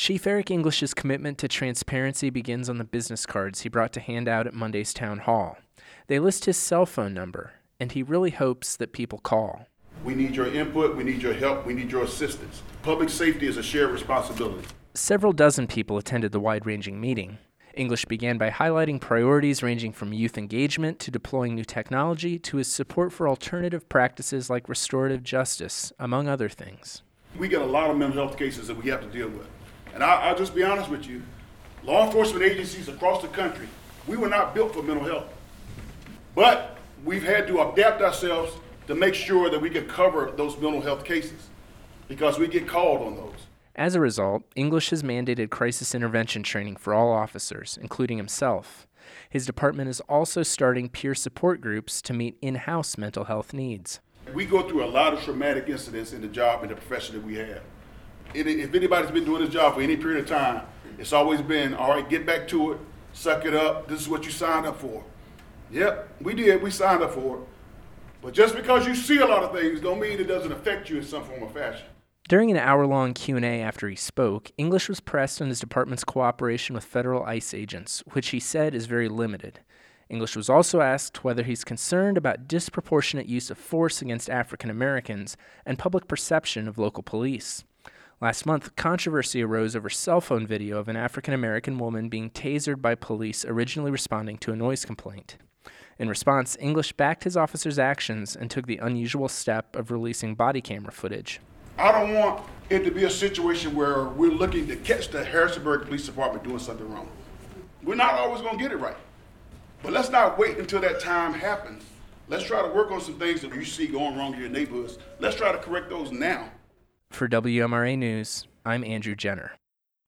Chief Eric English's commitment to transparency begins on the business cards he brought to hand out at Monday's town hall. They list his cell phone number, and he really hopes that people call. We need your input, we need your help, we need your assistance. Public safety is a shared responsibility. Several dozen people attended the wide-ranging meeting. English began by highlighting priorities ranging from youth engagement to deploying new technology to his support for alternative practices like restorative justice, among other things. We get a lot of mental health cases that we have to deal with. And I'll just be honest with you, law enforcement agencies across the country, we were not built for mental health. But we've had to adapt ourselves to make sure that we can cover those mental health cases because we get called on those. As a result, English has mandated crisis intervention training for all officers, including himself. His department is also starting peer support groups to meet in-house mental health needs. We go through a lot of traumatic incidents in the job and the profession that we have. If anybody's been doing this job for any period of time, it's always been, all right, get back to it, suck it up, this is what you signed up for. Yep, we did, we signed up for it. But just because you see a lot of things don't mean it doesn't affect you in some form or fashion. During an hour-long Q&A after he spoke, English was pressed on his department's cooperation with federal ICE agents, which he said is very limited. English was also asked whether he's concerned about disproportionate use of force against African Americans and public perception of local police. Last month, controversy arose over cell phone video of an African American woman being tasered by police originally responding to a noise complaint. In response, English backed his officer's actions and took the unusual step of releasing body camera footage. I don't want it to be a situation where we're looking to catch the Harrisonburg Police Department doing something wrong. We're not always going to get it right. But let's not wait until that time happens. Let's try to work on some things that you see going wrong in your neighborhoods. Let's try to correct those now. For WMRA News, I'm Andrew Jenner.